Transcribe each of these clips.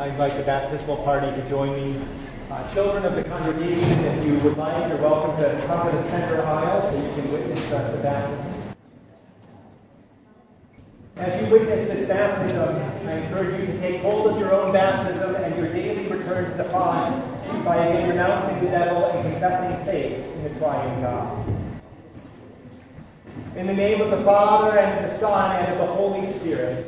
I invite the baptismal party to join me. Children of the congregation, if you would like, you're welcome to come to the center aisle so you can witness the baptism. As you witness this baptism, I encourage you to take hold of your own baptism and your daily return to the Father by again renouncing the devil and confessing faith in the triune God. In the name of the Father, and of the Son, and of the Holy Spirit.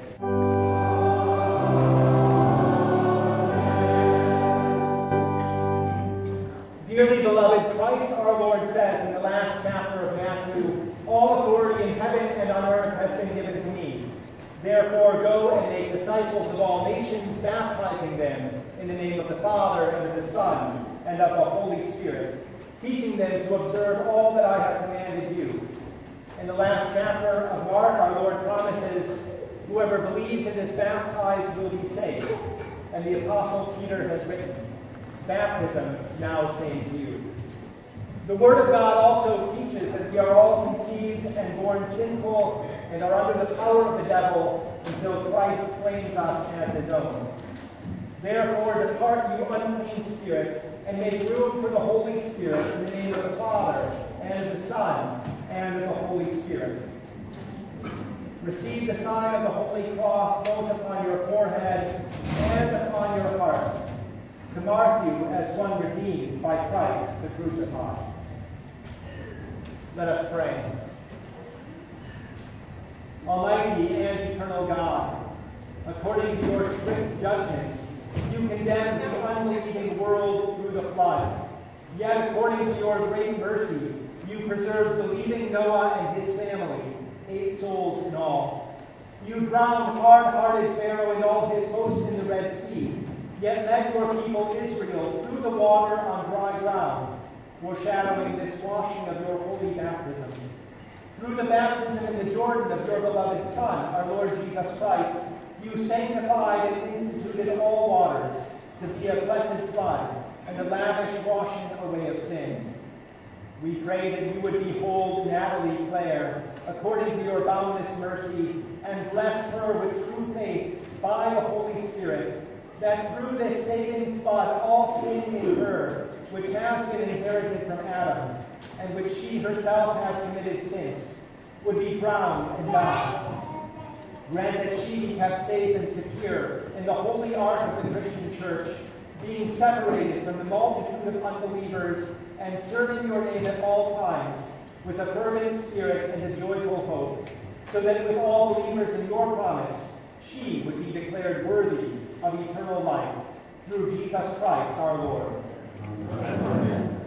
Dearly beloved, Christ our Lord says in the last chapter of Matthew, "All authority in heaven and on earth has been given to me. Therefore go and make disciples of all nations, baptizing them in the name of the Father, and of the Son, and of the Holy Spirit, teaching them to observe all that I have commanded you." In the last chapter of Mark, our Lord promises, "Whoever believes and is baptized will be saved." And the Apostle Peter has written, "Baptism now saves you." The Word of God also teaches that we are all conceived and born sinful and are under the power of the devil until Christ claims us as his own. Therefore, depart, you unclean spirit, and make room for the Holy Spirit in the name of the Father, and of the Son, and of the Holy Spirit. Receive the sign of the Holy Cross both upon your forehead and upon your heart, to mark you as one redeemed by Christ the crucified. Let us pray. Almighty and eternal God, according to your strict judgment, you condemned the unbelieving world through the flood. Yet according to your great mercy, you preserved believing Noah and his family, 8 souls in all. You drowned hard-hearted Pharaoh and all his hosts in the Red Sea, yet led your people Israel through the water on dry ground, foreshadowing this washing of your holy baptism. Through the baptism in the Jordan of your beloved Son, our Lord Jesus Christ, you sanctified and instituted all waters to be a blessed flood and a lavish washing away of sin. We pray that you would behold Natalie Clare according to your boundless mercy, and bless her with true faith by the Holy Spirit, that through this saving flood all sin in her, which has been inherited from Adam, and which she herself has committed since, would be drowned and die. Grant that she be kept safe and secure in the holy ark of the Christian Church, being separated from the multitude of unbelievers and serving your name at all times with a fervent spirit and a joyful hope, so that with all believers in your promise, she would be declared worthy of eternal life, through Jesus Christ our Lord. Amen.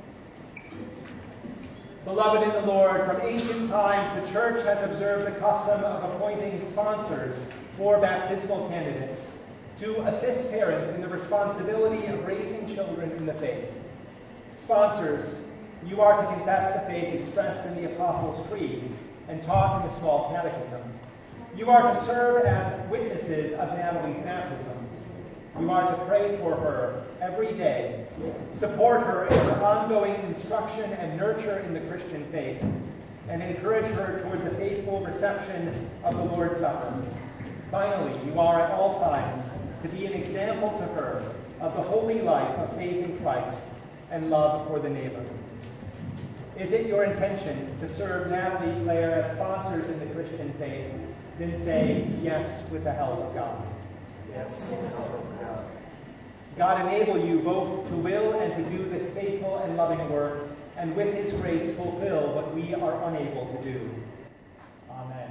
Beloved in the Lord, from ancient times the Church has observed the custom of appointing sponsors for baptismal candidates to assist parents in the responsibility of raising children in the faith. Sponsors, you are to confess the faith expressed in the Apostles' Creed and taught in the Small Catechism. You are to serve as witnesses of Natalie's baptism. You are to pray for her every day, support her in her ongoing instruction and nurture in the Christian faith, and encourage her toward the faithful reception of the Lord's Supper. Finally, you are at all times to be an example to her of the holy life of faith in Christ and love for the neighbor. Is it your intention to serve Natalie Clare as sponsors in the Christian faith? Then say yes with the help of God. Yes, with the help of God. God enable you both to will and to do this faithful and loving work, and with his grace fulfill what we are unable to do. Amen.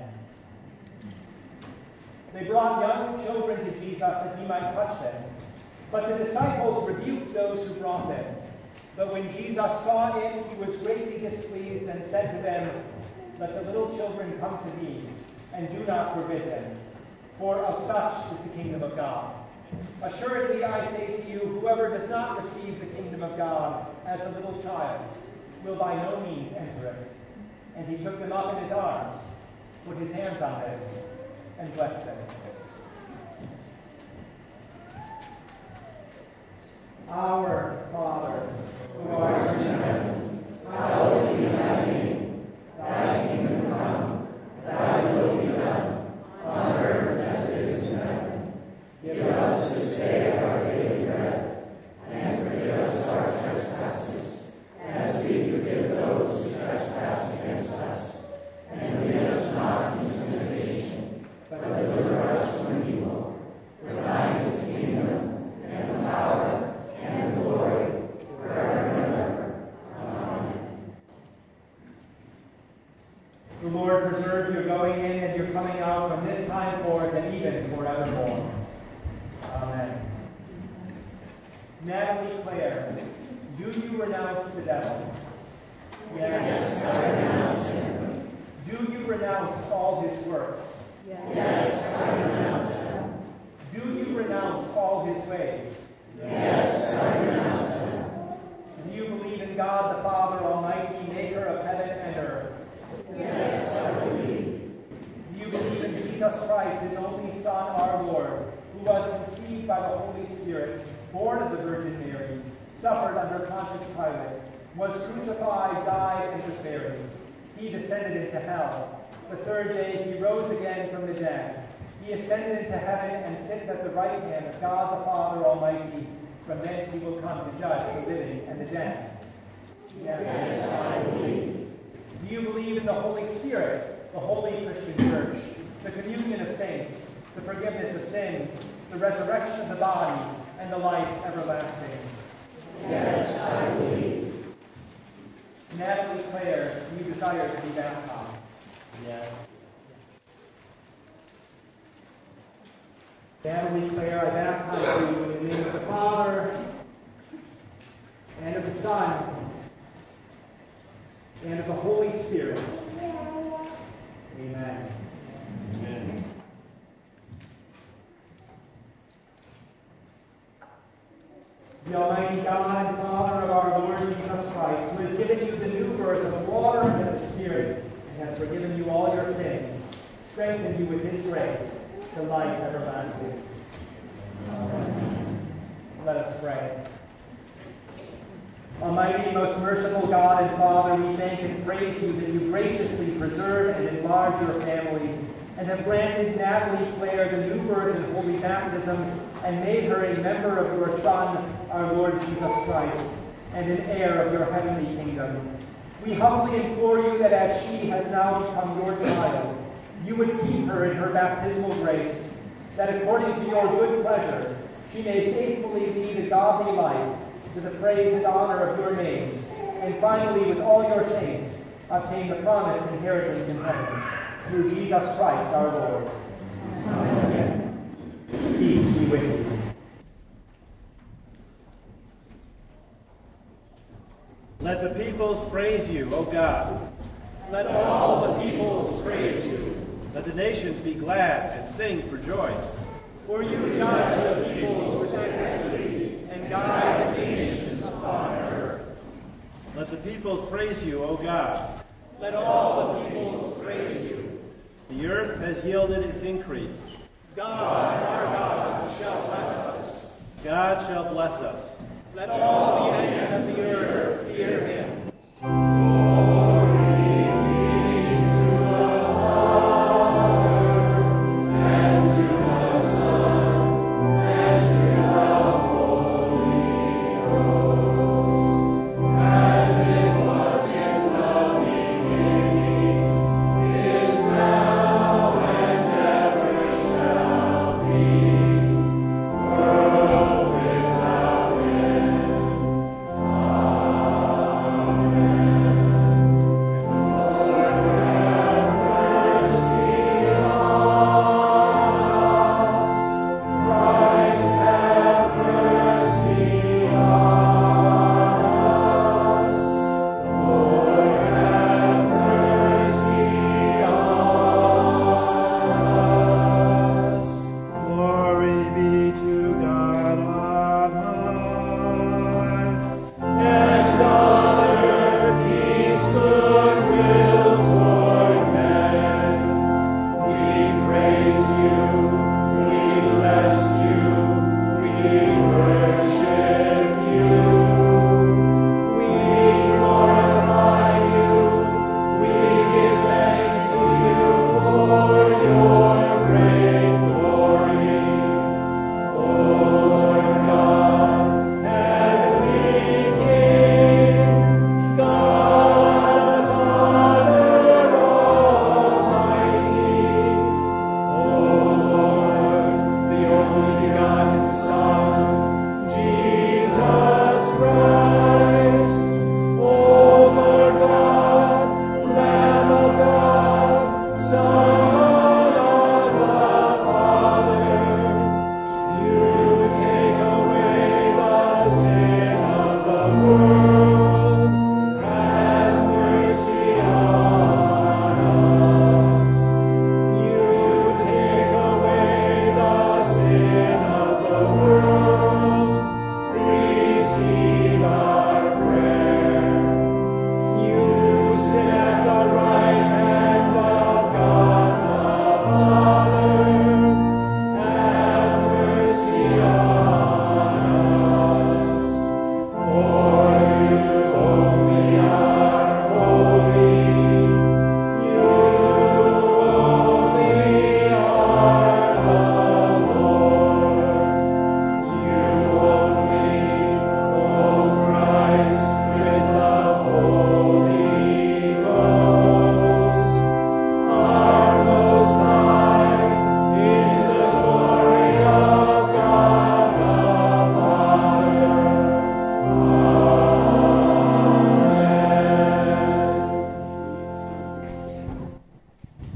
They brought young children to Jesus that he might touch them, but the disciples rebuked those who brought them. But when Jesus saw it, he was greatly displeased and said to them, "Let the little children come to me, and do not forbid them, for of such is the kingdom of God. Assuredly, I say to you, whoever does not receive the kingdom of God as a little child will by no means enter it." And he took them up in his arms, put his hands on them, and blessed them. Our Father, who art in heaven, hallowed be thy name. Thy kingdom come, thy will be done, on earth as it is in heaven. Give us this day The Lord preserve your going in and your coming out from this time forth and even forevermore. Amen. Natalie Claire, do you renounce the devil? Yes, I renounce him. Do you renounce all his works? Yes, I renounce them. Do you renounce all his ways? Yes, I renounce them. Do you believe in God the Father Almighty, maker of heaven and earth? Yes, I believe. Do you believe in Jesus Christ, his only Son, our Lord, who was conceived by the Holy Spirit, born of the Virgin Mary, suffered under Pontius Pilate, was crucified, died, and was buried. He descended into hell. The third day he rose again from the dead. He ascended into heaven and sits at the right hand of God the Father Almighty. From thence he will come to judge the living and the dead. Yes, I believe. Do you believe in the Holy Spirit, the holy Christian church, the communion of saints, the forgiveness of sins, the resurrection of the body, and the life everlasting? Yes, I believe. Natalie Claire, do you desire to be baptized? Yes. Natalie Claire, I baptize you in the name of the Father, and of the Son, and of the Holy Spirit. Amen. Amen. The Almighty God and Father of our Lord Jesus Christ, who has given you the new birth of water and of the Spirit, and has forgiven you all your sins, strengthen you with his grace to life everlasting. Amen. Let us pray. Almighty, most merciful God and Father, we thank and praise you that you graciously preserve and enlarge your family, and have granted Natalie Claire the new birth and holy baptism, and made her a member of your Son, our Lord Jesus Christ, and an heir of your heavenly kingdom. We humbly implore you that as she has now become your child, you would keep her in her baptismal grace, that according to your good pleasure, she may faithfully lead a godly life to the praise and honor of your name, and finally, with all your saints, obtain the promised inheritance in heaven, through Jesus Christ our Lord. Amen. Peace be with you. Let the peoples praise you, O God. Let all the peoples praise you. Let the nations be glad and sing for joy. For you judge the peoples with equity and guide the nations upon earth. Let the peoples praise you, O God. Let all the peoples praise you. The earth has yielded its increase. God, our God, shall bless us. God shall bless us. Let all the ends of the earth fear him.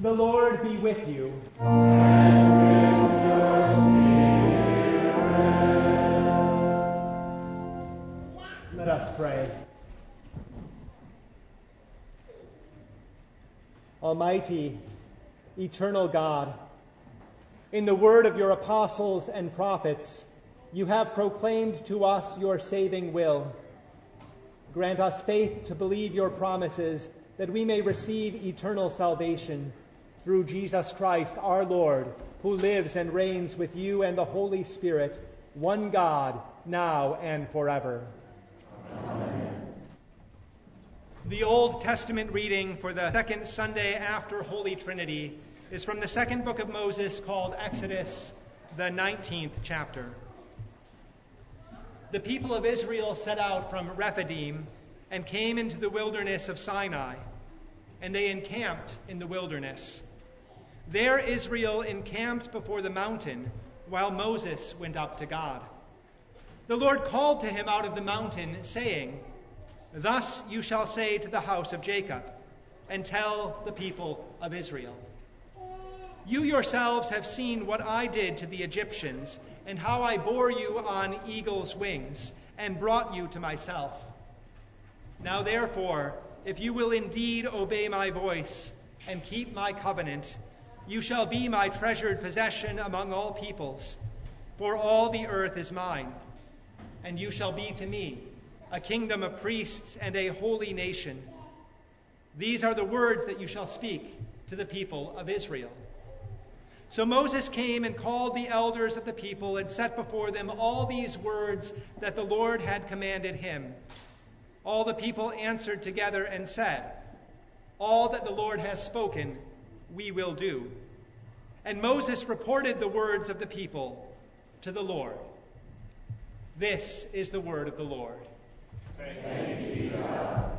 The Lord be with you. And with your spirit. Let us pray. Almighty, eternal God, in the word of your apostles and prophets, you have proclaimed to us your saving will. Grant us faith to believe your promises, that we may receive eternal salvation through Jesus Christ our Lord, who lives and reigns with you and the Holy Spirit, one God, now and forever. Amen. The Old Testament reading for the second Sunday after Holy Trinity is from the second book of Moses, called Exodus, the 19th chapter. The people of Israel set out from Rephidim and came into the wilderness of Sinai, and they encamped in the wilderness. There Israel encamped before the mountain, while Moses went up to God. The Lord called to him out of the mountain, saying, "Thus you shall say to the house of Jacob, and tell the people of Israel. You yourselves have seen what I did to the Egyptians, and how I bore you on eagle's wings, and brought you to myself. Now therefore, if you will indeed obey my voice, and keep my covenant, you shall be my treasured possession among all peoples, for all the earth is mine. And you shall be to me a kingdom of priests and a holy nation. These are the words that you shall speak to the people of Israel." So Moses came and called the elders of the people and set before them all these words that the Lord had commanded him. All the people answered together and said, "All that the Lord has spoken, we will do." And Moses reported the words of the people to the Lord. This is the word of the Lord. Thanks be to God.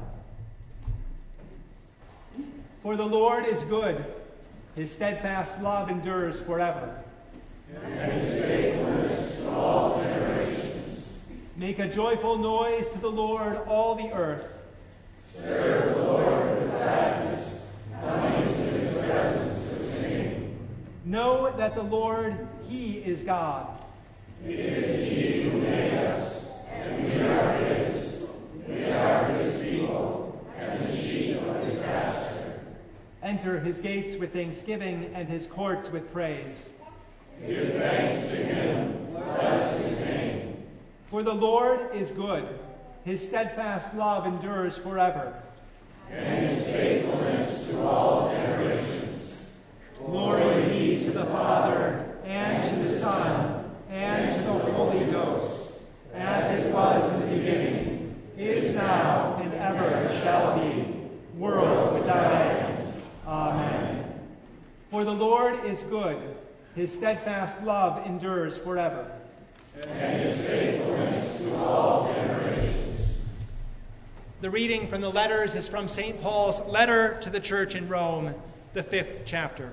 For the Lord is good. His steadfast love endures forever. And his faithfulness to all generations. Make a joyful noise to the Lord, all the earth. Serve the Lord with gladness. Come into his presence with singing. Know that the Lord, he is God. It is he who made us, and we are his. We are his people, and the sheep of his pasture. Enter his gates with thanksgiving and his courts with praise. Give thanks to him. Bless his name. For the Lord is good. His steadfast love endures forever. And his faithfulness to all generations. Glory be to the Father, and to the Son, and to the Holy Ghost, as it was in the beginning, is now, and ever shall be, world without end. Amen. For the Lord is good. His steadfast love endures forever. And his faithfulness to all generations. The reading from the letters is from St. Paul's letter to the church in Rome, the 5th chapter.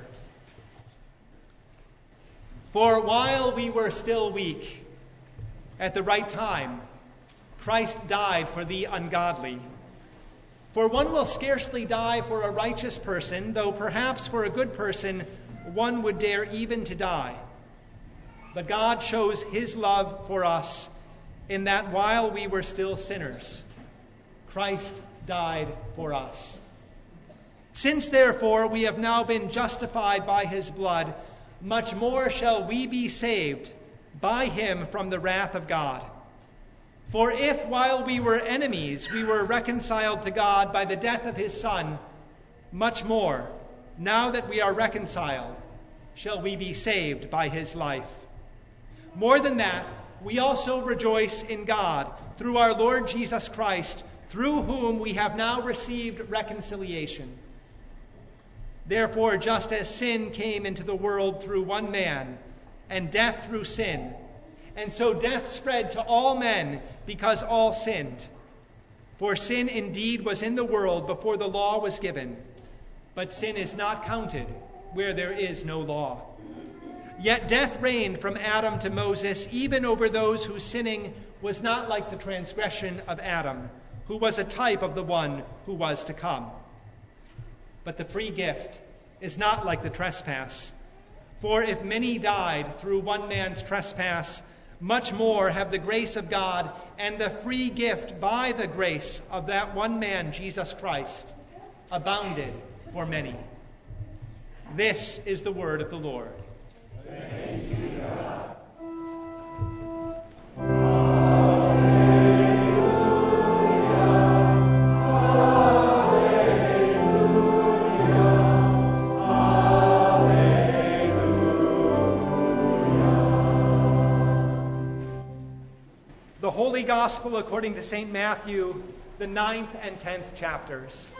For while we were still weak, at the right time, Christ died for the ungodly. For one will scarcely die for a righteous person, though perhaps for a good person one would dare even to die. But God shows his love for us in that while we were still sinners, Christ died for us. Since therefore we have now been justified by his blood, much more shall we be saved by him from the wrath of God. For if, while we were enemies, we were reconciled to God by the death of his Son, much more, now that we are reconciled, shall we be saved by his life. More than that, we also rejoice in God through our Lord Jesus Christ, through whom we have now received reconciliation. Therefore, just as sin came into the world through one man, and death through sin, and so death spread to all men because all sinned. For sin indeed was in the world before the law was given, but sin is not counted where there is no law. Yet death reigned from Adam to Moses, even over those whose sinning was not like the transgression of Adam, who was a type of the one who was to come. But the free gift is not like the trespass. For if many died through one man's trespass, much more have the grace of God and the free gift by the grace of that one man, Jesus Christ, abounded for many. This is the word of the Lord. Thanks be to God. The Holy Gospel according to St. Matthew, the 9th and 10th chapters.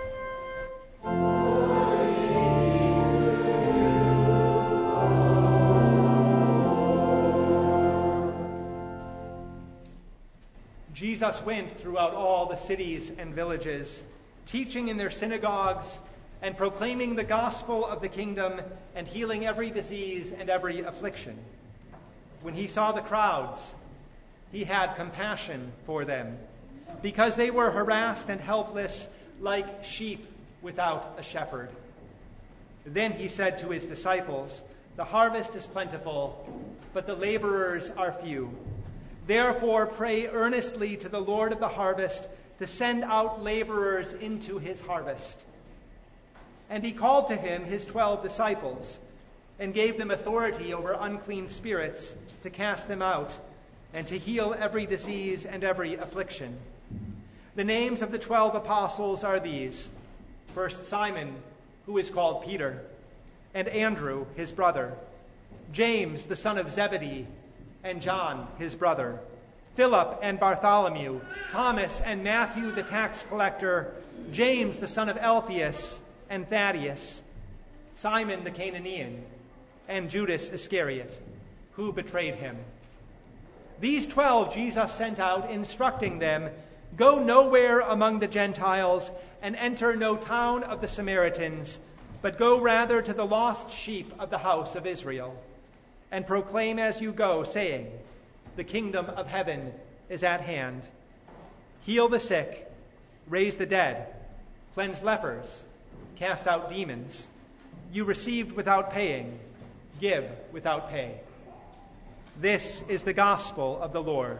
Jesus went throughout all the cities and villages, teaching in their synagogues and proclaiming the gospel of the kingdom and healing every disease and every affliction. When he saw the crowds, he had compassion for them, because they were harassed and helpless like sheep without a shepherd. Then he said to his disciples, "The harvest is plentiful, but the laborers are few. Therefore pray earnestly to the Lord of the harvest to send out laborers into his harvest." And he called to him his 12 disciples and gave them authority over unclean spirits to cast them out and to heal every disease and every affliction. The names of the 12 apostles are these: first Simon, who is called Peter, and Andrew, his brother, James, the son of Zebedee, and John, his brother, Philip and Bartholomew, Thomas and Matthew the tax collector, James, the son of Alphaeus, and Thaddeus, Simon the Canaanian, and Judas Iscariot, who betrayed him. These 12 Jesus sent out, instructing them, "Go nowhere among the Gentiles and enter no town of the Samaritans, but go rather to the lost sheep of the house of Israel, and proclaim as you go, saying, 'The kingdom of heaven is at hand.' Heal the sick, raise the dead, cleanse lepers, cast out demons. You received without paying, give without pay." This is the gospel of the Lord.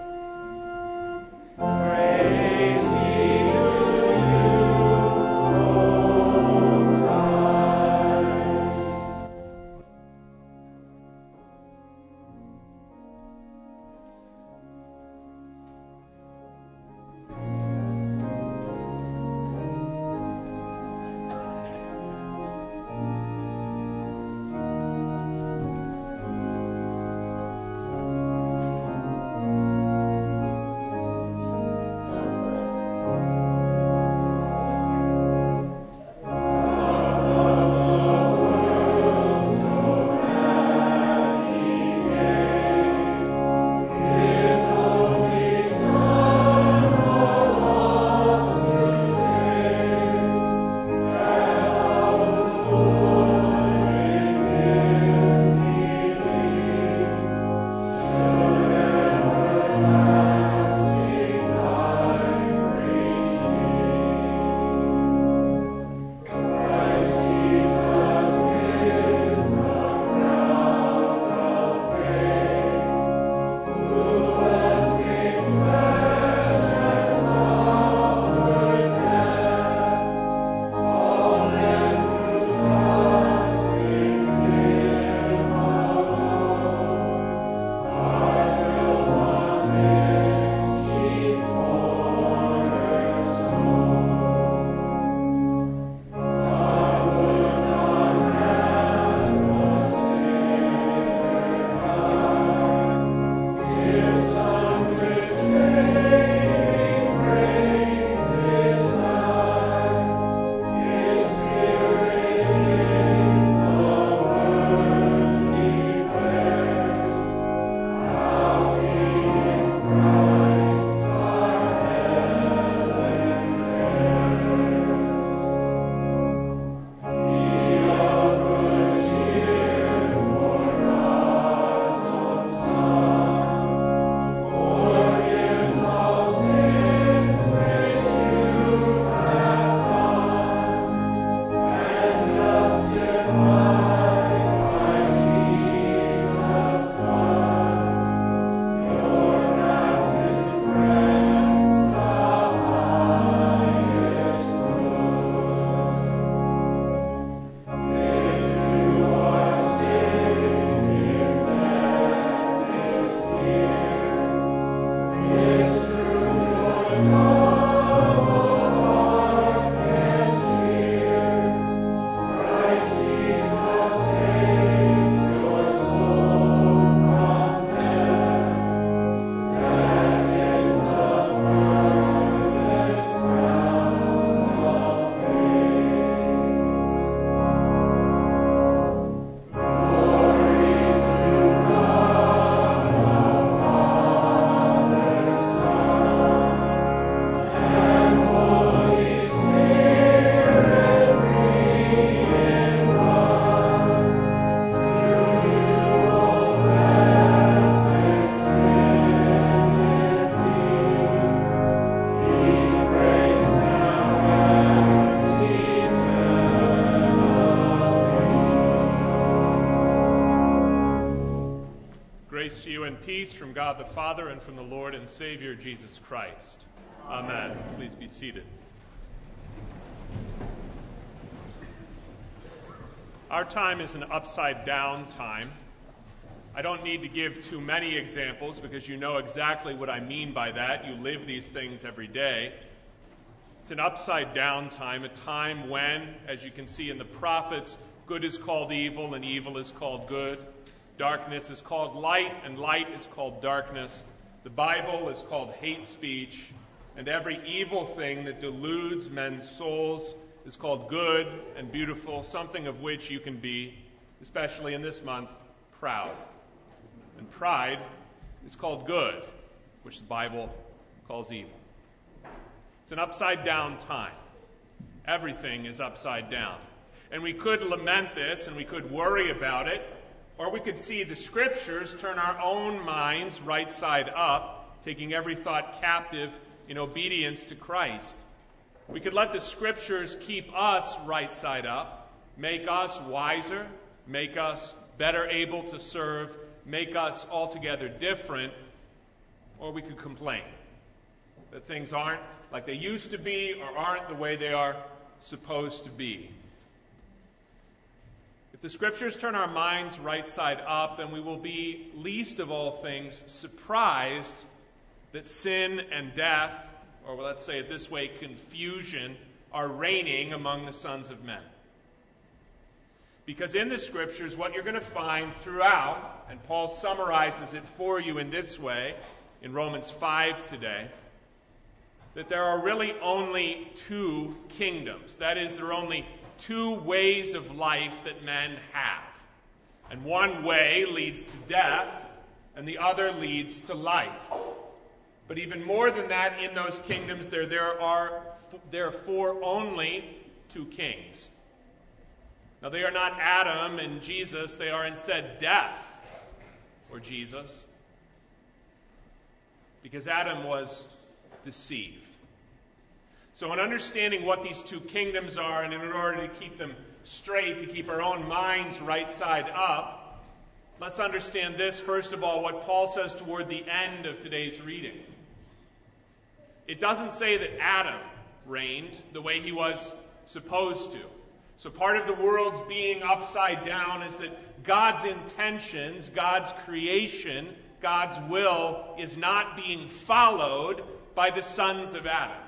Praise be to you, O Christ. Grace to you and peace from God the Father and from the Lord and Savior Jesus Christ. Amen. Please be seated. Our time is an upside-down time. I don't need to give too many examples because you know exactly what I mean by that. You live these things every day. It's an upside-down time, a time when, as you can see in the prophets, good is called evil and evil is called good. Darkness is called light and light is called darkness. The Bible is called hate speech, and every evil thing that deludes men's souls is called good and beautiful, something of which you can be, especially in this month, proud. And pride is called good, which the Bible calls evil. It's an upside-down time. Everything is upside down. And we could lament this and we could worry about it, or we could see the Scriptures turn our own minds right side up, taking every thought captive in obedience to Christ. We could let the Scriptures keep us right side up, make us wiser, make us better able to serve, make us altogether different, or we could complain that things aren't like they used to be or aren't the way they are supposed to be. If the Scriptures turn our minds right side up, then we will be, least of all things, surprised that sin and death, or let's say it this way, confusion, are reigning among the sons of men. Because in the Scriptures, what you're going to find throughout, and Paul summarizes it for you in this way, in Romans 5 today, that there are really only two kingdoms. That is, there are only two ways of life that men have. And one way leads to death, and the other leads to life. But even more than that, in those kingdoms, there are therefore only two kings. Now, they are not Adam and Jesus. They are instead death or Jesus. Because Adam was deceived. So in understanding what these two kingdoms are, and in order to keep them straight, to keep our own minds right side up, let's understand this, first of all, what Paul says toward the end of today's reading. It doesn't say that Adam reigned the way he was supposed to. So part of the world's being upside down is that God's intentions, God's creation, God's will is not being followed by the sons of Adam.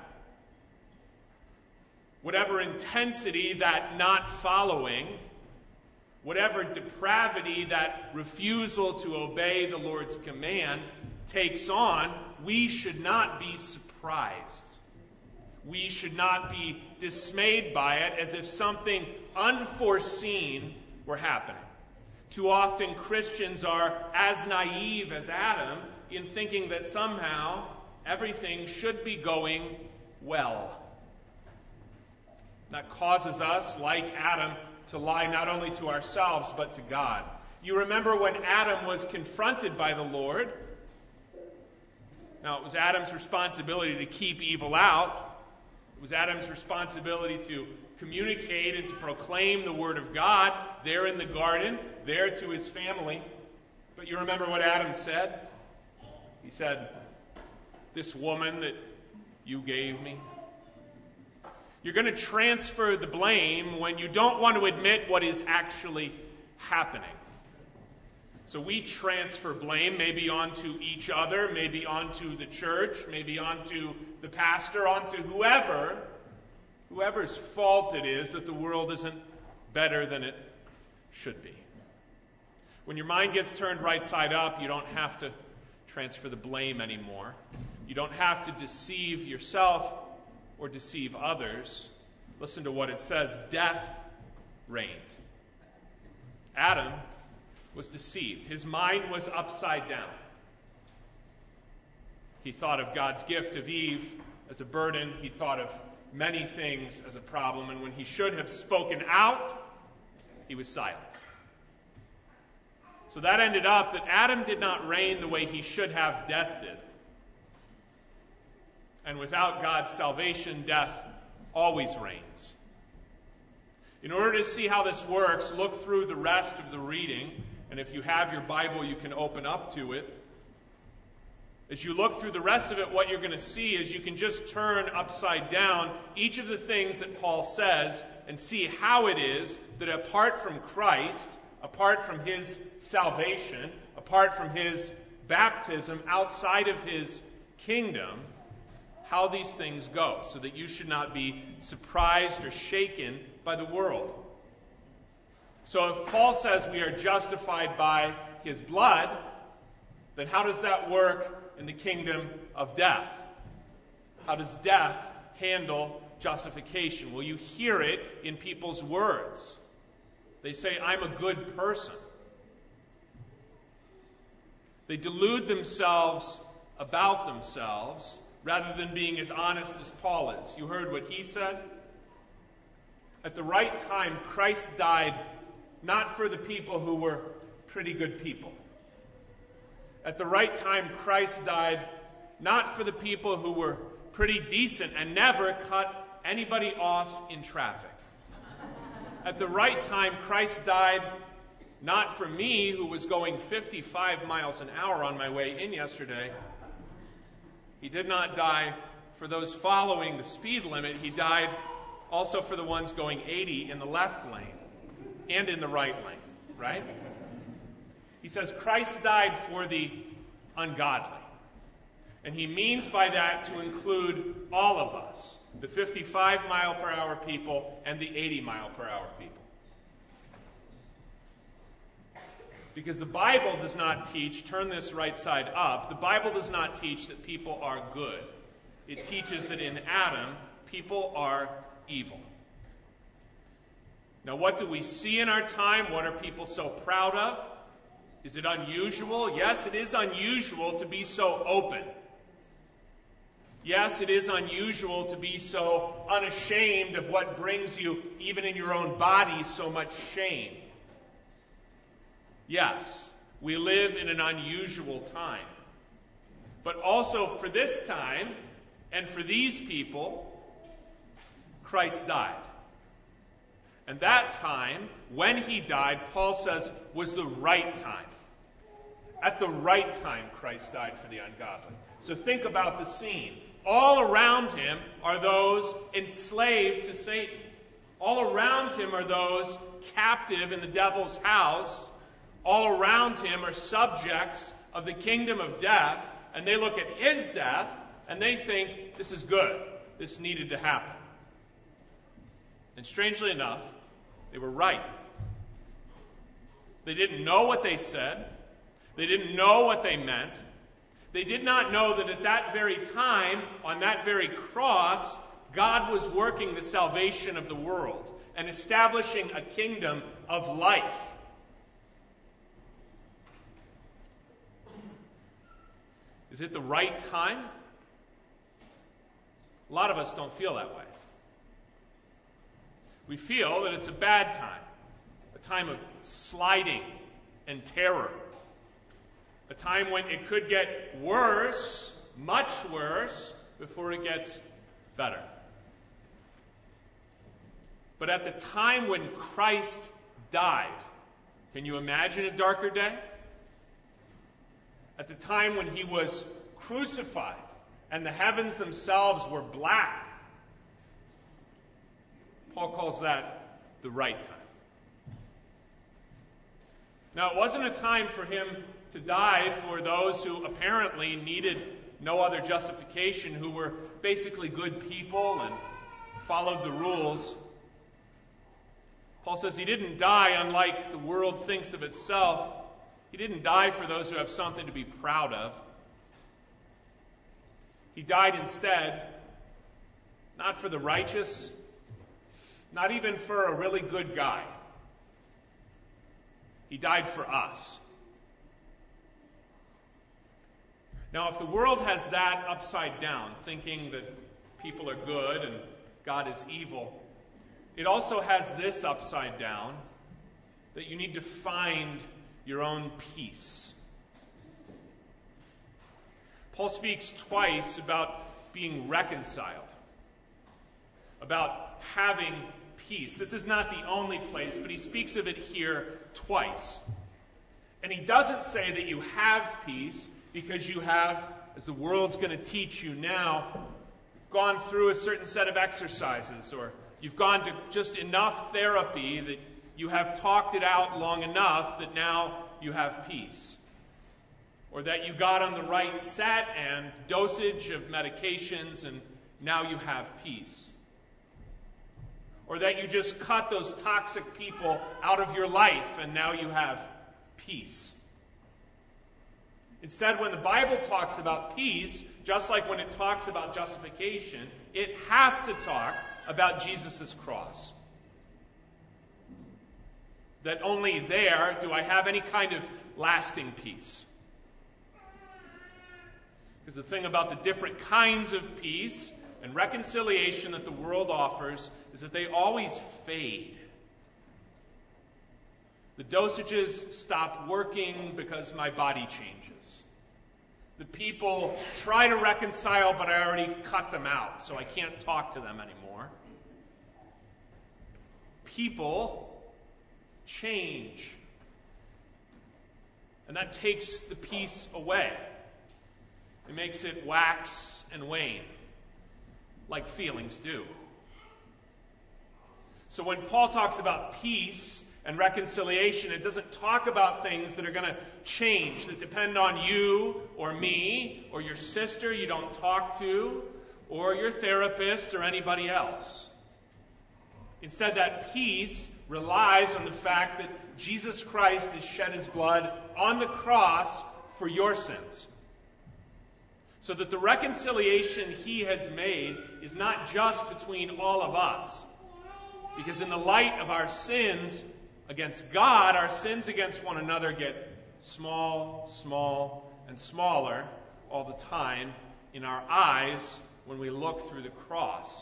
Whatever intensity that not following, whatever depravity that refusal to obey the Lord's command takes on, we should not be surprised. We should not be dismayed by it as if something unforeseen were happening. Too often Christians are as naive as Adam in thinking that somehow everything should be going well. That causes us, like Adam, to lie not only to ourselves but to God. You remember when Adam was confronted by the Lord. Now, it was Adam's responsibility to keep evil out. It was Adam's responsibility to communicate and to proclaim the Word of God there in the garden, there to his family. But you remember what Adam said? He said, "This woman that you gave me." You're going to transfer the blame when you don't want to admit what is actually happening. So we transfer blame maybe onto each other, maybe onto the church, maybe onto the pastor, onto whoever's fault it is that the world isn't better than it should be. When your mind gets turned right side up, you don't have to transfer the blame anymore. You don't have to deceive yourself or deceive others. Listen to what it says. Death reigned. Adam was deceived. His mind was upside down. He thought of God's gift of Eve as a burden. He thought of many things as a problem. And when he should have spoken out, he was silent. So that ended up that Adam did not reign the way he should have. Death did. And without God's salvation, death always reigns. In order to see how this works, look through the rest of the reading And if you have your Bible, you can open up to it. As you look through the rest of it, what you're going to see is you can just turn upside down each of the things that Paul says and see how it is that apart from Christ, apart from his salvation, apart from his baptism, outside of his kingdom, how these things go, so that you should not be surprised or shaken by the world. So if Paul says we are justified by his blood, then how does that work in the kingdom of death? How does death handle justification? Well, you hear it in people's words. They say, I'm a good person. They delude themselves about themselves rather than being as honest as Paul is. You heard what he said? At the right time, Christ died not for the people who were pretty good people. At the right time, Christ died not for the people who were pretty decent and never cut anybody off in traffic. At the right time, Christ died not for me, who was going 55 miles an hour on my way in yesterday. He did not die for those following the speed limit. He died also for the ones going 80 in the left lane and in the right lane, right? He says Christ died for the ungodly. And he means by that to include all of us, the 55 mile per hour people and the 80 mile per hour people. Because the Bible does not teach, turn this right side up, the Bible does not teach that people are good. It teaches that in Adam, people are evil. Now, what do we see in our time? What are people so proud of? Is it unusual? Yes, it is unusual to be so open. Yes, it is unusual to be so unashamed of what brings you, even in your own body, so much shame. Yes, we live in an unusual time. But also for this time, and for these people, Christ died. And that time, when he died, Paul says, was the right time. At the right time, Christ died for the ungodly. So think about the scene. All around him are those enslaved to Satan. All around him are those captive in the devil's house. All around him are subjects of the kingdom of death, and they look at his death, and they think, this is good. This needed to happen. And strangely enough, they were right. They didn't know what they said. They didn't know what they meant. They did not know that at that very time, on that very cross, God was working the salvation of the world and establishing a kingdom of life. Is it the right time? A lot of us don't feel that way. We feel that it's a bad time, a time of sliding and terror, a time when it could get worse, much worse, before it gets better. But at the time when Christ died, can you imagine a darker day? At the time when he was crucified and the heavens themselves were black, Paul calls that the right time. Now, it wasn't a time for him to die for those who apparently needed no other justification, who were basically good people and followed the rules. Paul says he didn't die unlike the world thinks of itself. He didn't die for those who have something to be proud of. He died instead, not for the righteous, not even for a really good guy. He died for us. Now, if the world has that upside down, thinking that people are good and God is evil, it also has this upside down, that you need to find your own peace. Paul speaks twice about being reconciled, about having peace. This is not the only place, but he speaks of it here twice. And he doesn't say that you have peace because you have, as the world's going to teach you now, gone through a certain set of exercises, or you've gone to just enough therapy that you have talked it out long enough that now you have peace. Or that you got on the right set and dosage of medications and now you have peace. Or that you just cut those toxic people out of your life and now you have peace. Instead, when the Bible talks about peace, just like when it talks about justification, it has to talk about Jesus' cross. That only there do I have any kind of lasting peace. Because the thing about the different kinds of peace and reconciliation that the world offers is that they always fade. The dosages stop working because my body changes. The people try to reconcile, but I already cut them out, so I can't talk to them anymore. People change. And that takes the peace away. It makes it wax and wane, like feelings do. So when Paul talks about peace and reconciliation, it doesn't talk about things that are going to change, that depend on you or me or your sister you don't talk to or your therapist or anybody else. Instead, that peace relies on the fact that Jesus Christ has shed his blood on the cross for your sins. So that the reconciliation he has made is not just between all of us. Because in the light of our sins against God, our sins against one another get small, and smaller all the time in our eyes when we look through the cross.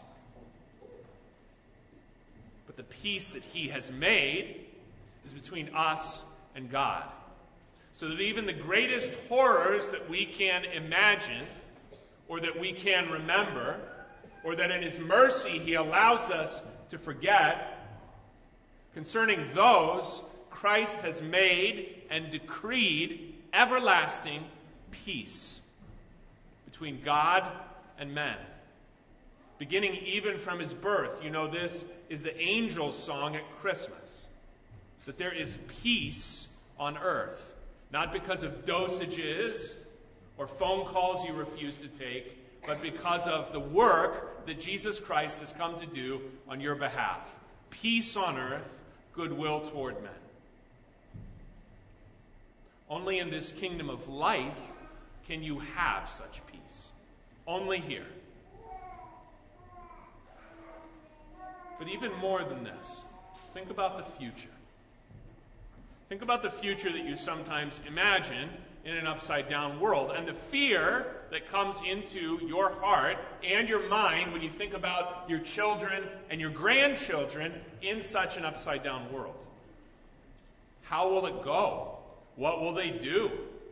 But the peace that he has made is between us and God. So that even the greatest horrors that we can imagine, or that we can remember, or that in his mercy he allows us to forget, concerning those, Christ has made and decreed everlasting peace between God and men. Beginning even from his birth. You know, this is the angel's song at Christmas. That there is peace on earth. Not because of dosages or phone calls you refuse to take, but because of the work that Jesus Christ has come to do on your behalf. Peace on earth, goodwill toward men. Only in this kingdom of life can you have such peace. Only here. But even more than this, think about the future. Think about the future that you sometimes imagine in an upside-down world, and the fear that comes into your heart and your mind when you think about your children and your grandchildren in such an upside-down world. How will it go? What will they do?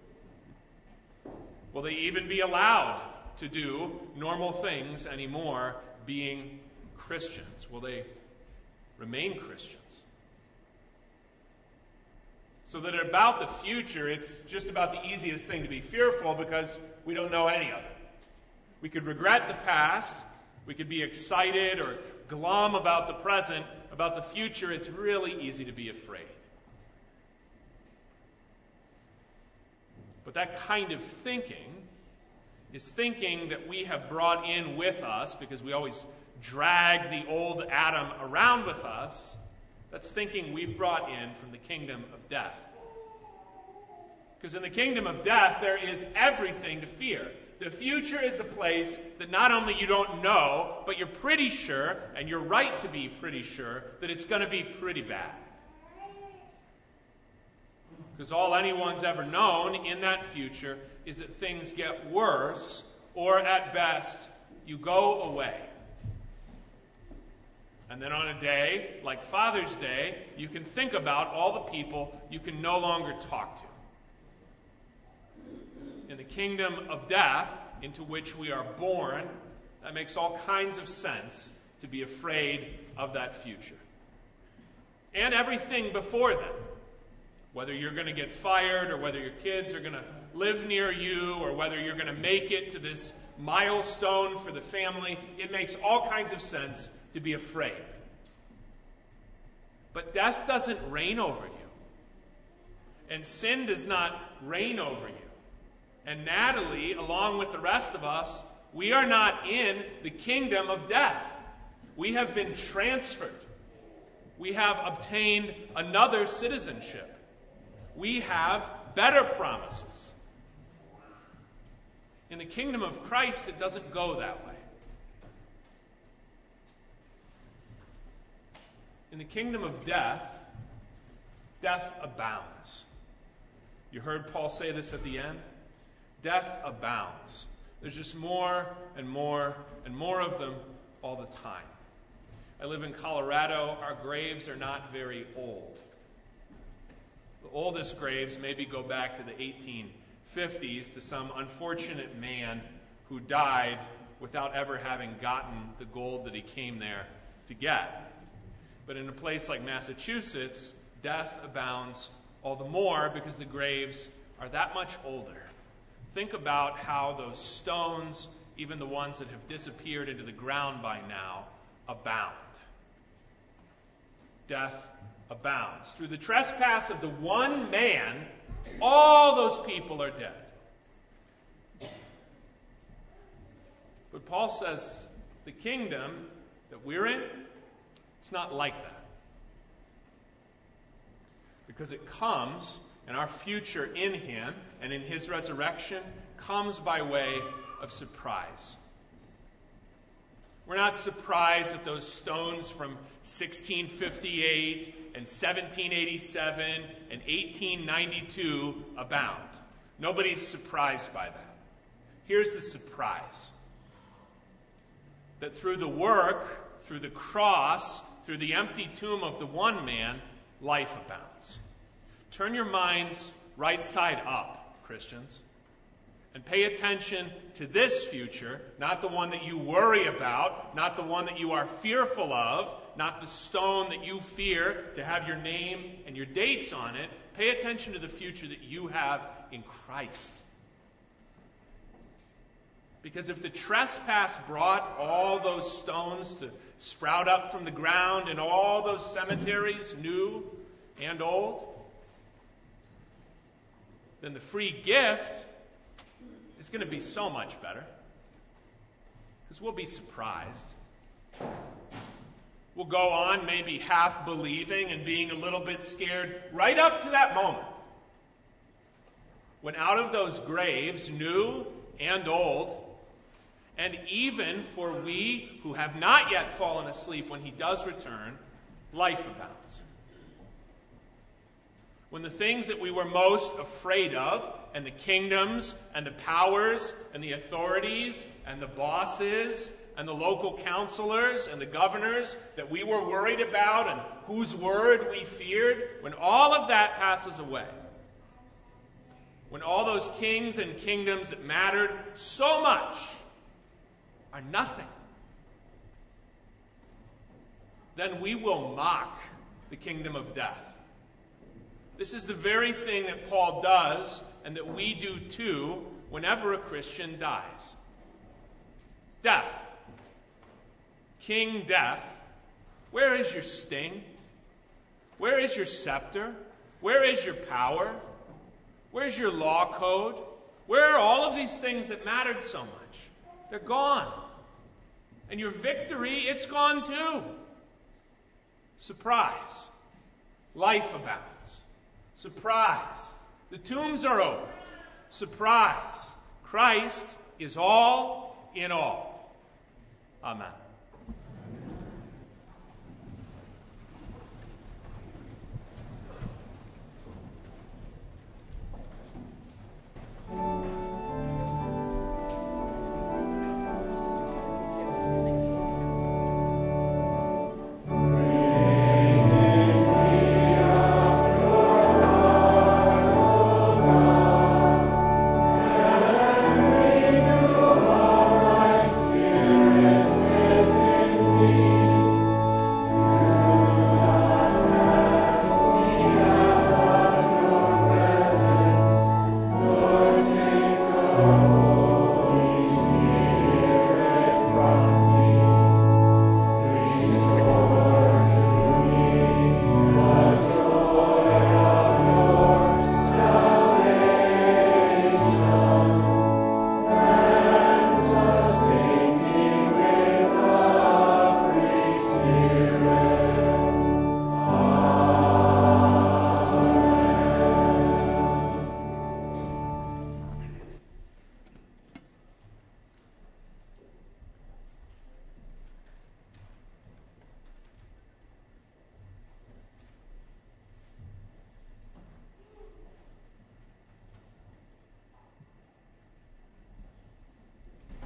Will they even be allowed to do normal things anymore, being Christians? Will they remain Christians? So that about the future, it's just about the easiest thing to be fearful because we don't know any of it. We could regret the past. We could be excited or glum about the present. About the future, it's really easy to be afraid. But that kind of thinking is thinking that we have brought in with us, because we always drag the old Adam around with us. That's thinking we've brought in from the kingdom of death. Because in the kingdom of death, there is everything to fear. The future is the place that not only you don't know, but you're pretty sure, and you're right to be pretty sure, that it's going to be pretty bad. Because all anyone's ever known in that future is that things get worse, or at best, you go away. And then on a day, like Father's Day, you can think about all the people you can no longer talk to. In the kingdom of death, into which we are born, that makes all kinds of sense to be afraid of that future. And everything before then. Whether you're going to get fired, or whether your kids are going to live near you, or whether you're going to make it to this milestone for the family, it makes all kinds of sense to be afraid. But death doesn't reign over you. And sin does not reign over you. And Natalie, along with the rest of us, we are not in the kingdom of death. We have been transferred. We have obtained another citizenship. We have better promises. In the kingdom of Christ, it doesn't go that way. In the kingdom of death, death abounds. You heard Paul say this at the end? Death abounds. There's just more and more and more of them all the time. I live in Colorado. Our graves are not very old. The oldest graves maybe go back to the 1850s, to some unfortunate man who died without ever having gotten the gold that he came there to get. But in a place like Massachusetts, death abounds all the more because the graves are that much older. Think about how those stones, even the ones that have disappeared into the ground by now, abound. Death abounds. Through the trespass of the one man, all those people are dead. But Paul says the kingdom that we're in, it's not like that. Because it comes, and our future in him and in his resurrection comes by way of surprise. We're not surprised that those stones from 1658 and 1787 and 1892 abound. Nobody's surprised by that. Here's the surprise. That through the work, through the cross, through the empty tomb of the one man, life abounds. Turn your minds right side up, Christians, and pay attention to this future, not the one that you worry about, not the one that you are fearful of, not the stone that you fear to have your name and your dates on it. Pay attention to the future that you have in Christ. Because if the trespass brought all those stones to sprout up from the ground in all those cemeteries, new and old, then the free gift is going to be so much better. Because we'll be surprised. We'll go on maybe half believing and being a little bit scared right up to that moment. When out of those graves, new and old, and even for we who have not yet fallen asleep when he does return, life abounds. When the things that we were most afraid of, and the kingdoms, and the powers, and the authorities, and the bosses, and the local counselors, and the governors that we were worried about, and whose word we feared, when all of that passes away, when all those kings and kingdoms that mattered so much are nothing, then we will mock the kingdom of death. This is the very thing that Paul does and that we do too whenever a Christian dies. Death. King Death, where is your sting? Where is your scepter? Where is your power? Where's your law code? Where are all of these things that mattered so much? They're gone. And your victory, it's gone too. Surprise. Life abounds. Surprise. The tombs are open. Surprise. Christ is all in all. Amen. With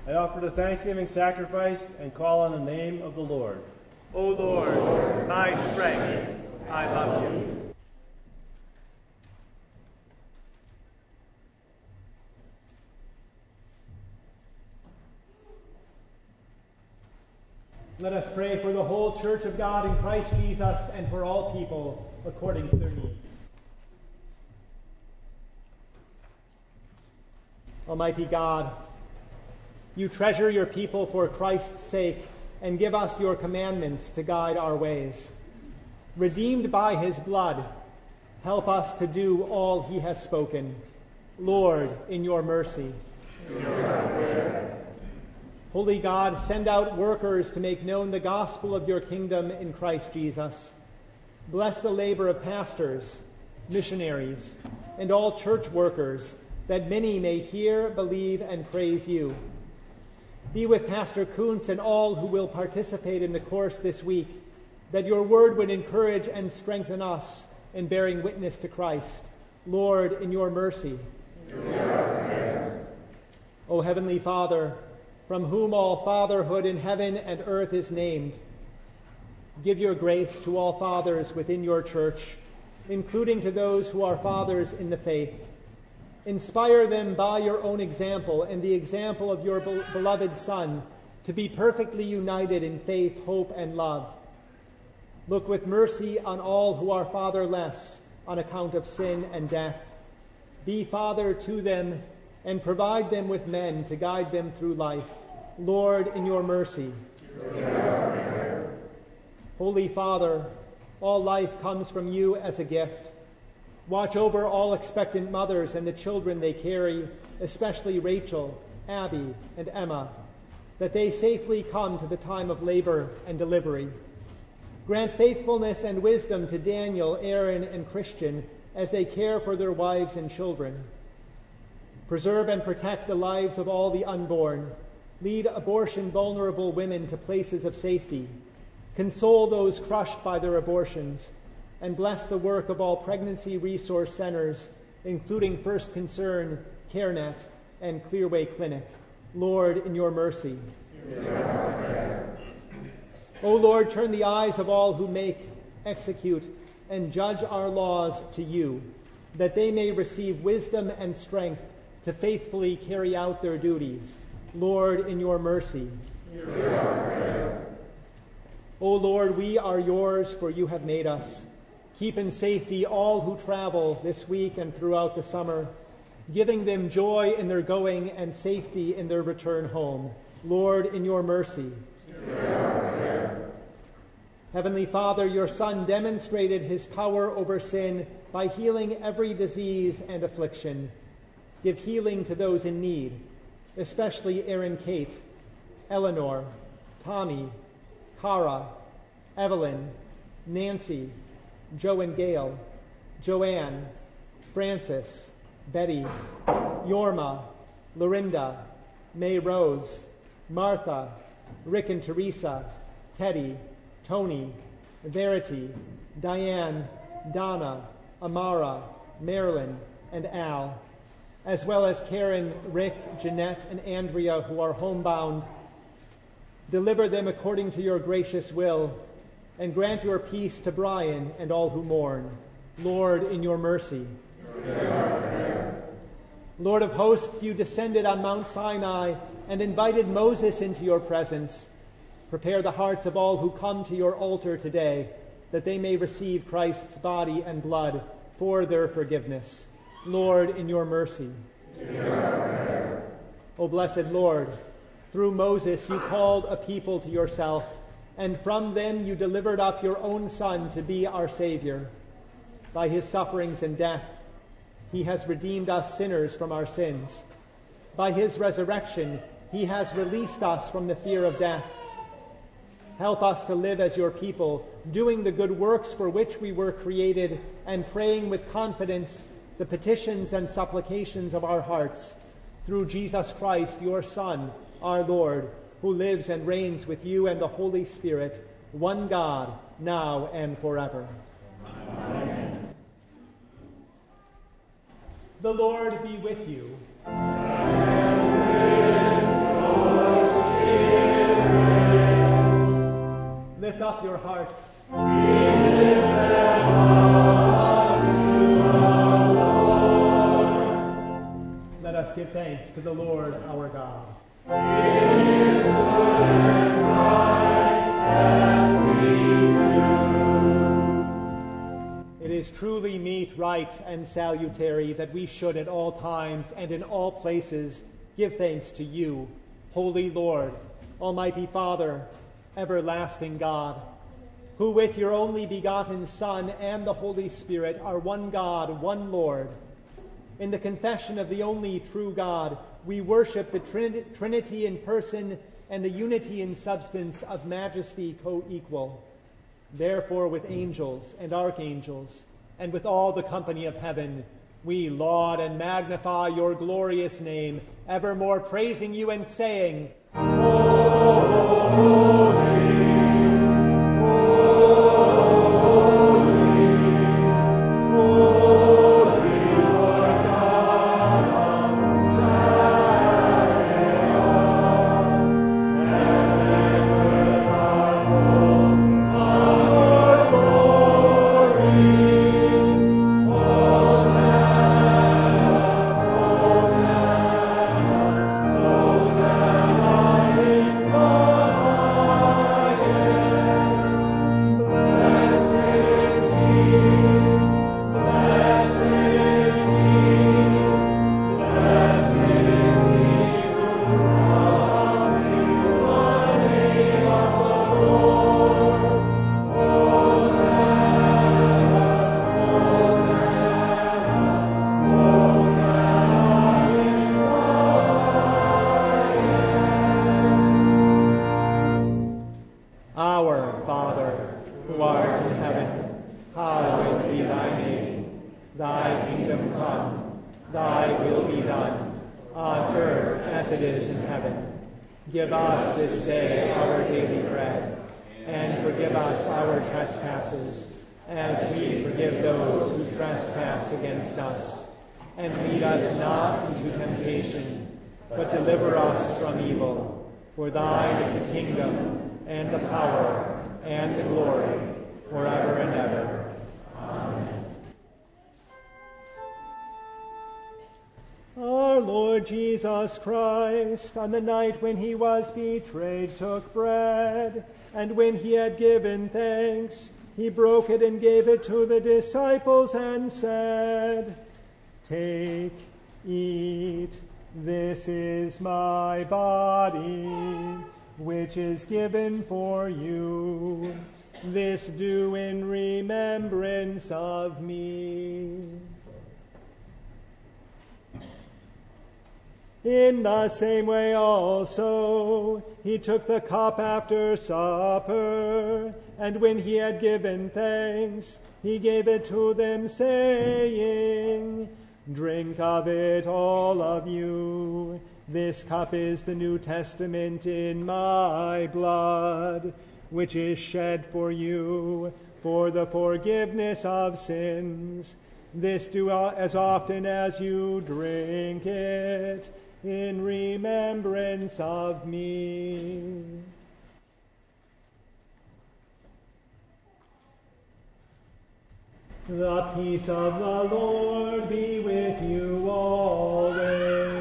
I offer the thanksgiving sacrifice and call on the name of the Lord. O Lord, my strength, I love you. Let us pray for the whole Church of God in Christ Jesus and for all people according to their needs. Almighty God, you treasure your people for Christ's sake and give us your commandments to guide our ways. Redeemed by his blood, help us to do all he has spoken. Lord, in your mercy. Holy God, send out workers to make known the gospel of your kingdom in Christ Jesus. Bless the labor of pastors, missionaries, and all church workers, that many may hear, believe, and praise you. Be with Pastor Kuntz and all who will participate in the course this week, that your word would encourage and strengthen us in bearing witness to Christ. Lord, in your mercy. O Heavenly Father, from whom all fatherhood in heaven and earth is named, give your grace to all fathers within your church, including to those who are fathers in the faith. Inspire them by your own example and the example of your beloved Son to be perfectly united in faith, hope, and love. Look with mercy on all who are fatherless on account of sin and death. Be father to them and provide them with men to guide them through life. Lord, in your mercy. Holy Father, all life comes from you as a gift. Watch over all expectant mothers and the children they carry, especially Rachel, Abby, and Emma, that they safely come to the time of labor and delivery. Grant faithfulness and wisdom to Daniel, Aaron, and Christian as they care for their wives and children. Preserve and protect the lives of all the unborn. Lead abortion-vulnerable women to places of safety. Console those crushed by their abortions, and bless the work of all pregnancy resource centers, including First Concern, CareNet, and Clearway Clinic. Lord, in your mercy. O Lord, turn the eyes of all who make, execute, and judge our laws to you, that they may receive wisdom and strength to faithfully carry out their duties. Lord, in your mercy. O Lord, we are yours, for you have made us. Keep in safety all who travel this week and throughout the summer, giving them joy in their going and safety in their return home. Lord, in your mercy. Heavenly Father, your Son demonstrated his power over sin by healing every disease and affliction. Give healing to those in need, especially Aaron Kate, Eleanor, Tommy, Cara, Evelyn, Nancy, Joe and Gail, Joanne, Francis, Betty, Yorma, Lorinda, May Rose, Martha, Rick and Teresa, Teddy, Tony, Verity, Diane, Donna, Amara, Marilyn, and Al, as well as Karen, Rick, Jeanette, and Andrea, who are homebound. Deliver them according to your gracious will, and grant your peace to Brian and all who mourn. Lord, in your mercy. Lord of hosts, you descended on Mount Sinai and invited Moses into your presence. Prepare the hearts of all who come to your altar today, that they may receive Christ's body and blood for their forgiveness. Lord, in your mercy. O blessed Lord, through Moses you called a people to yourself, and from them you delivered up your own Son to be our Savior. By his sufferings and death, he has redeemed us sinners from our sins. By his resurrection, he has released us from the fear of death. Help us to live as your people, doing the good works for which we were created, and praying with confidence the petitions and supplications of our hearts. Through Jesus Christ, your Son, our Lord, who lives and reigns with you and the Holy Spirit, one God, now and forever. Amen. The Lord be with you. And with lift up your hearts. Let us give thanks to the Lord our God. It is truly meet, right, and salutary that we should at all times and in all places give thanks to you, Holy Lord, Almighty Father, everlasting God, who with your only begotten Son and the Holy Spirit are one God, one Lord. In the confession of the only true God, we worship the Trinity in person and the unity in substance of majesty co-equal. Therefore, with angels and archangels, and with all the company of heaven, we laud and magnify your glorious name, evermore praising you and saying, Holy, give us this day our daily bread, and forgive us our trespasses, as we forgive those who trespass against us. And lead us not into temptation, but deliver us from evil. For thine is the kingdom, and the power, and the glory, forever and ever. Amen. Our Lord Jesus Christ, on the night when he was betrayed, took bread, and when he had given thanks, he broke it and gave it to the disciples and said, Take, eat, this is my body, which is given for you. This do in remembrance of me. In the same way also he took the cup after supper, and when he had given thanks, he gave it to them, saying, Drink of it, all of you. This cup is the New Testament in my blood, which is shed for you for the forgiveness of sins. This do as often as you drink it, in remembrance of me. The peace of the Lord be with you always.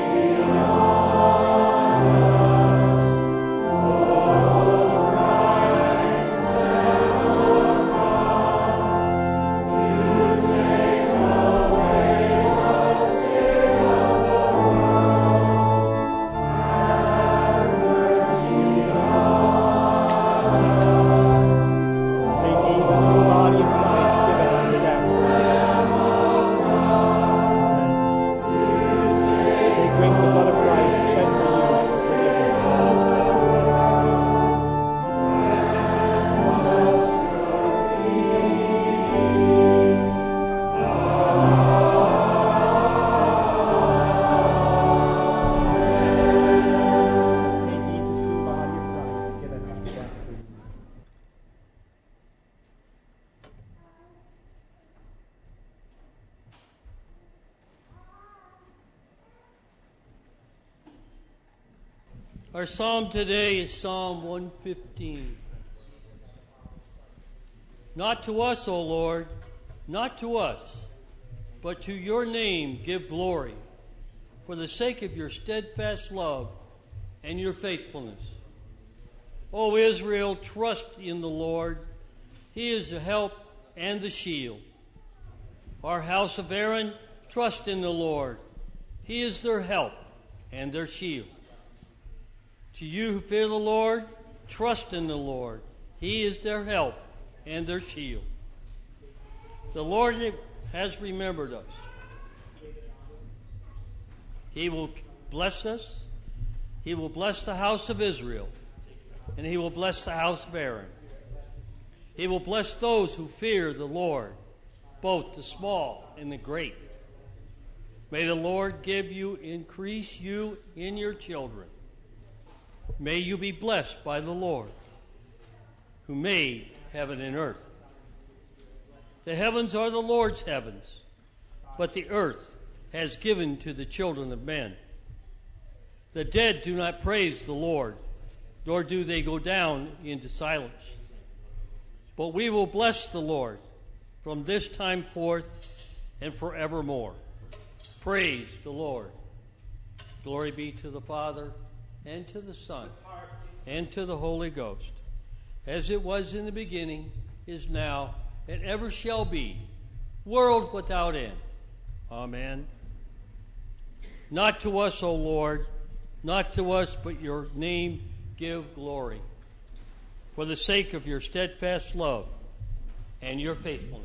Christ, Our psalm today is Psalm 115. Not to us, O Lord, not to us, but to your name give glory, for the sake of your steadfast love and your faithfulness. O Israel, trust in the Lord. He is the help and the shield. Our house of Aaron, trust in the Lord. He is their help and their shield. To you who fear the Lord, trust in the Lord. He is their help and their shield. The Lord has remembered us. He will bless us. He will bless the house of Israel, and he will bless the house of Aaron. He will bless those who fear the Lord, both the small and the great. May the Lord give you, increase you in your children. May you be blessed by the Lord, who made heaven and earth. The heavens are the Lord's heavens, but the earth has given to the children of men. The dead do not praise the Lord, nor do they go down into silence. But we will bless the Lord from this time forth and forevermore. Praise the Lord. Glory be to the Father, and to the Son, and to the Holy Ghost, as it was in the beginning, is now, and ever shall be, world without end. Amen. Not to us, O Lord, not to us, but your name give glory, for the sake of your steadfast love and your faithfulness.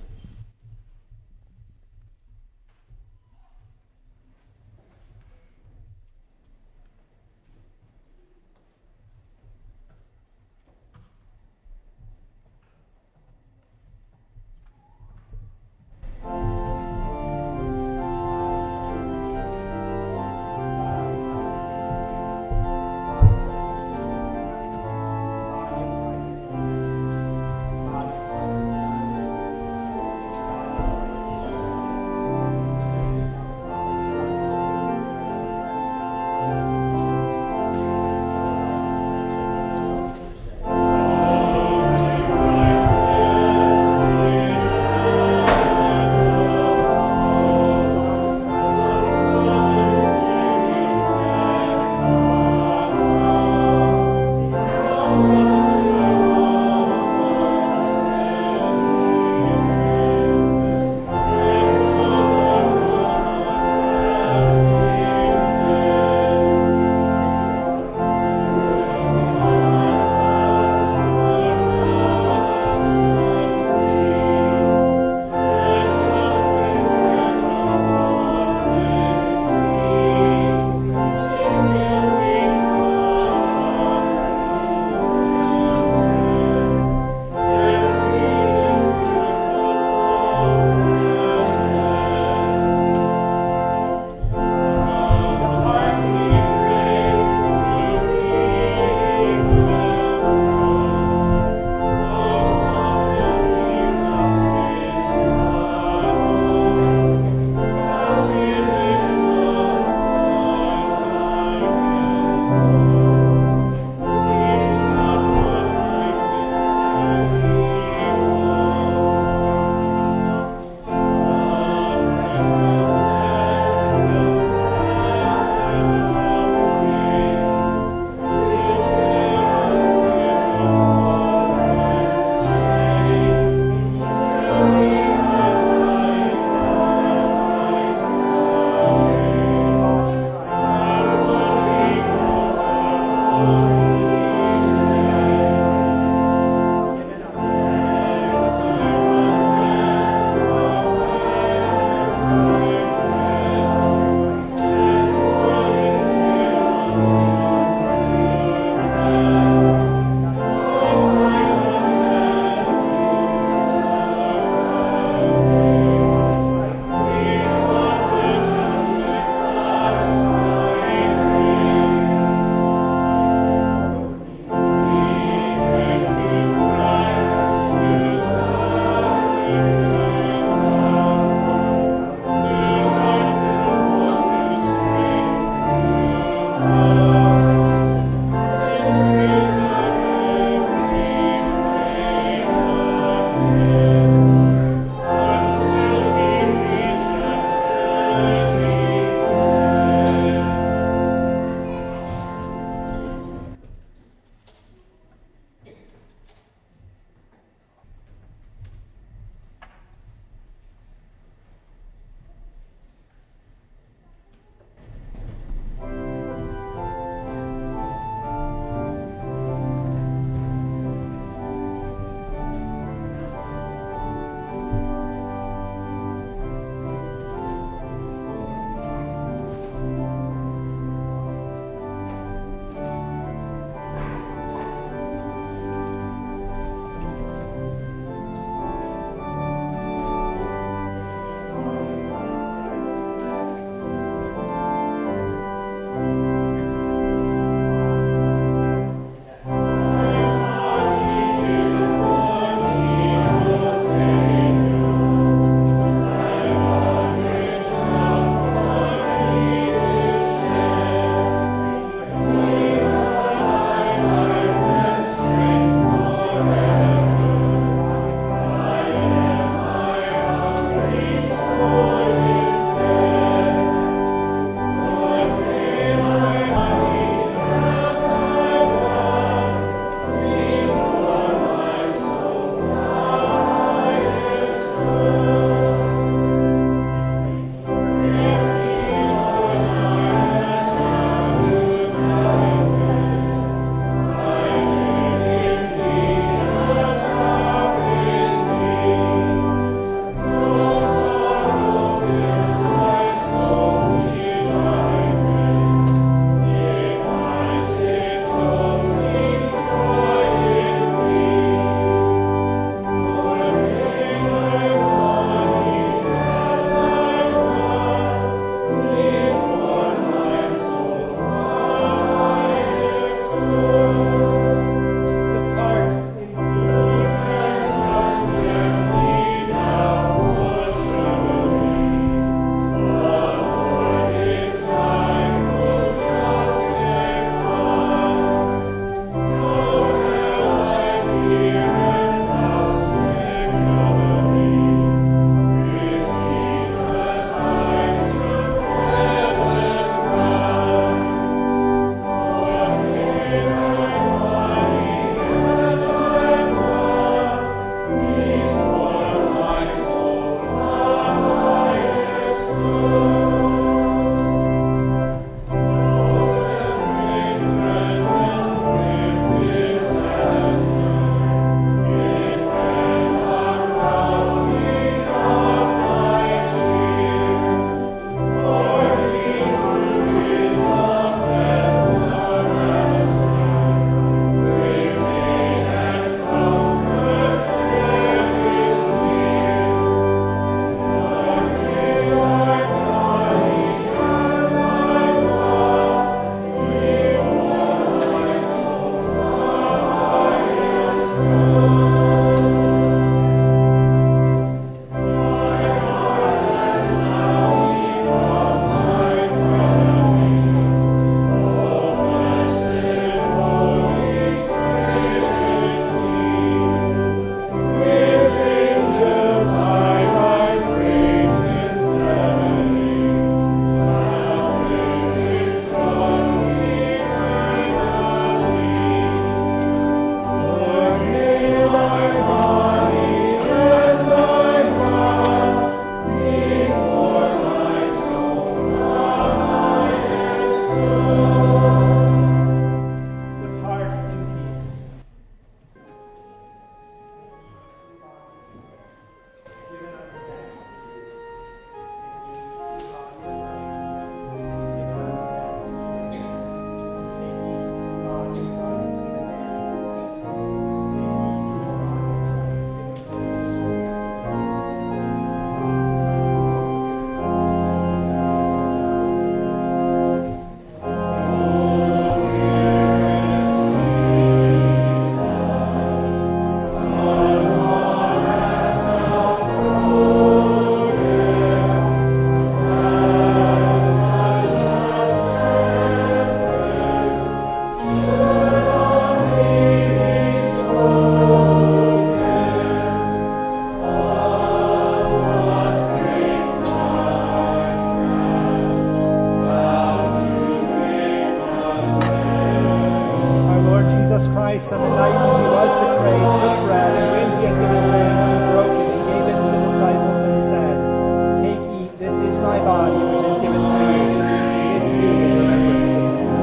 Christ, on the night when he was betrayed, took bread, and when he had given thanks, he broke it and gave it to the disciples and said, "Take, eat, this is my body, which is given for you. This do in remembrance of me."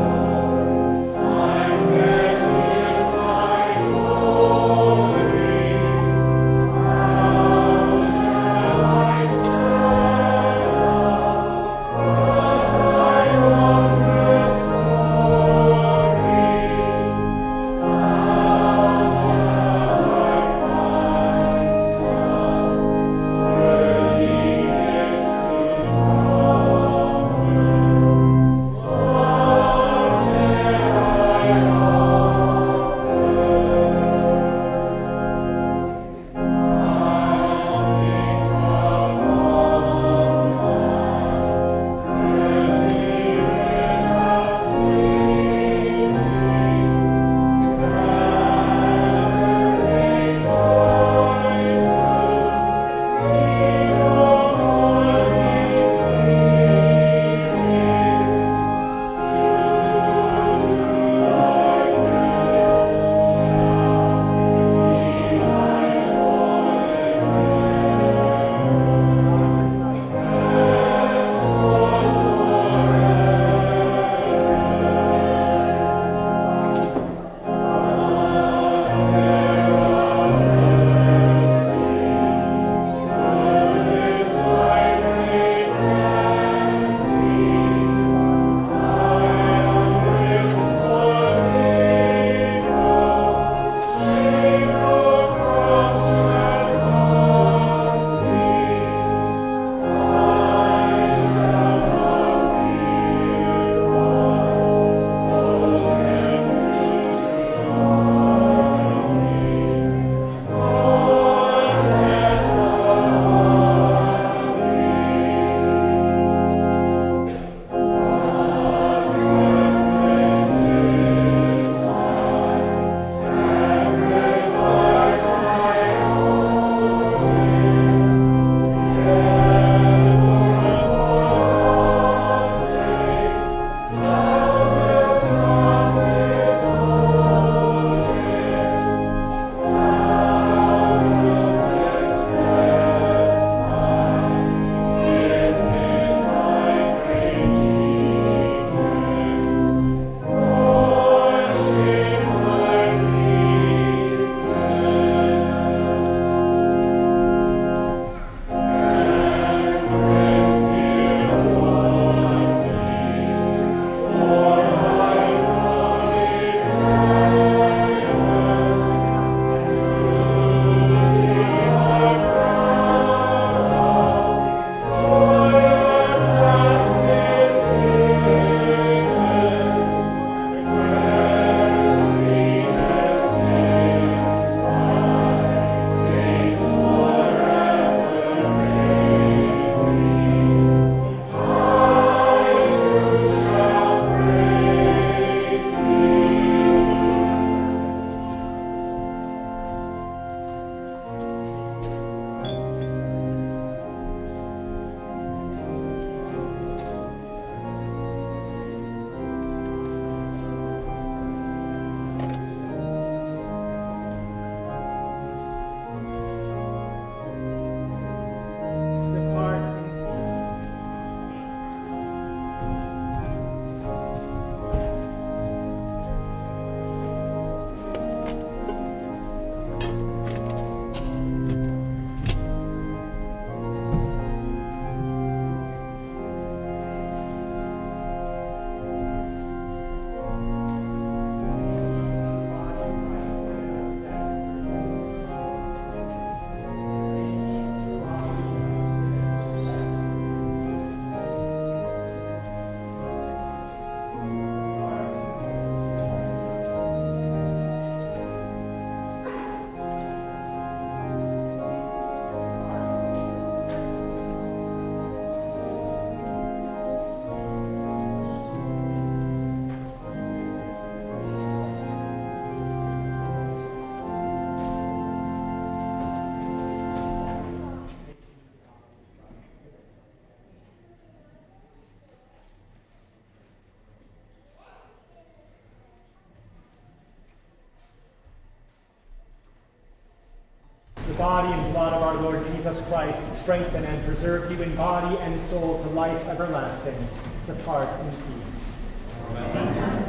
body and blood of our Lord Jesus Christ strengthen and preserve you in body and soul to life everlasting. Depart in peace. Amen.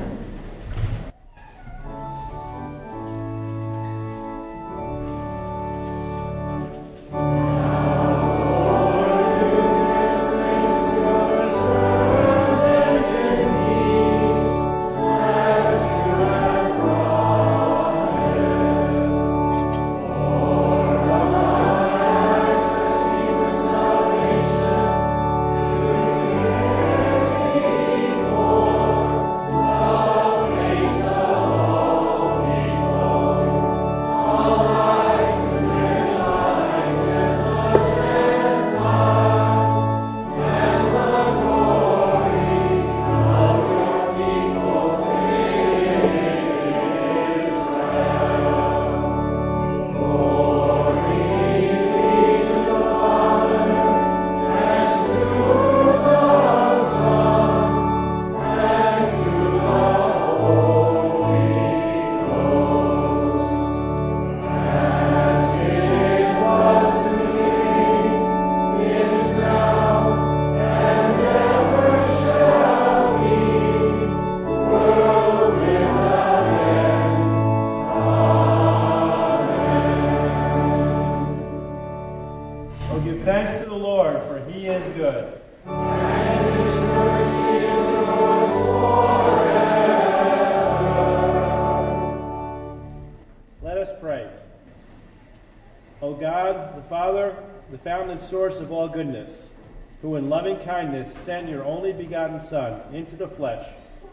Source of all goodness, who in loving kindness sent your only begotten Son into the flesh,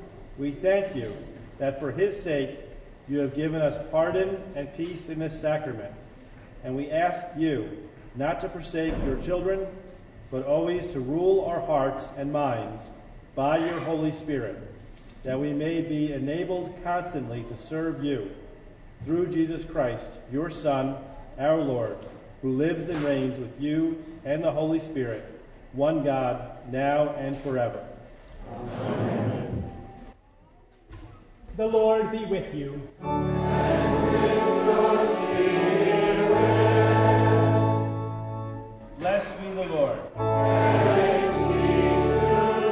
we thank you that for his sake you have given us pardon and peace in this sacrament. And we ask you not to forsake your children, but always to rule our hearts and minds by your Holy Spirit, that we may be enabled constantly to serve you through Jesus Christ, your Son, our Lord, who lives and reigns with you and the Holy Spirit, one God, now and forever. Amen. The Lord be with you. And with your spirit. Blessed be the Lord. Praise be to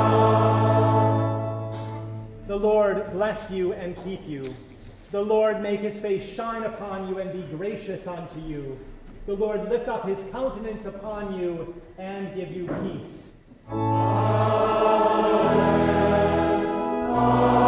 God. The Lord bless you and keep you. The Lord make his face shine upon you and be gracious unto you. The Lord lift up his countenance upon you and give you peace. Amen. Amen.